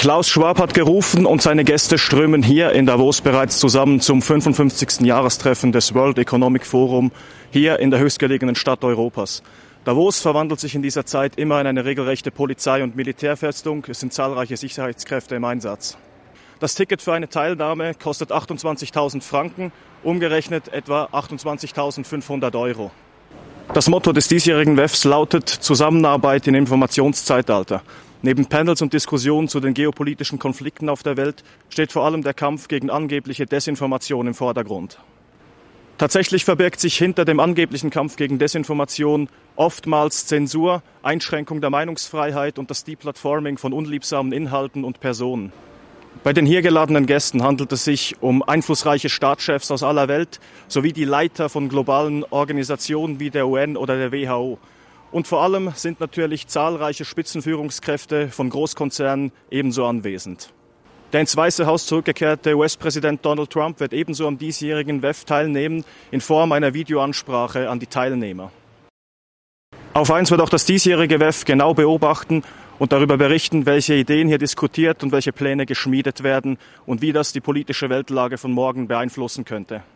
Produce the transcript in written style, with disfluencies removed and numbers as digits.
Klaus Schwab hat gerufen und seine Gäste strömen hier in Davos bereits zusammen zum 55. Jahrestreffen des World Economic Forum, hier in der höchstgelegenen Stadt Europas. Davos verwandelt sich in dieser Zeit immer in eine regelrechte Polizei- und Militärfestung. Es sind zahlreiche Sicherheitskräfte im Einsatz. Das Ticket für eine Teilnahme kostet 28.000 Franken, umgerechnet etwa 28.500 €. Das Motto des diesjährigen WEFs lautet Zusammenarbeit im Informationszeitalter. Neben Panels und Diskussionen zu den geopolitischen Konflikten auf der Welt steht vor allem der Kampf gegen angebliche Desinformation im Vordergrund. Tatsächlich verbirgt sich hinter dem angeblichen Kampf gegen Desinformation oftmals Zensur, Einschränkung der Meinungsfreiheit und das Deplatforming von unliebsamen Inhalten und Personen. Bei den hier geladenen Gästen handelt es sich um einflussreiche Staatschefs aus aller Welt sowie die Leiter von globalen Organisationen wie der UN oder der WHO. Und vor allem sind natürlich zahlreiche Spitzenführungskräfte von Großkonzernen ebenso anwesend. Der ins Weiße Haus zurückgekehrte US-Präsident Donald Trump wird ebenso am diesjährigen WEF teilnehmen, in Form einer Videoansprache an die Teilnehmer. Auf eins wird auch das diesjährige WEF genau beobachten und darüber berichten, welche Ideen hier diskutiert und welche Pläne geschmiedet werden und wie das die politische Weltlage von morgen beeinflussen könnte.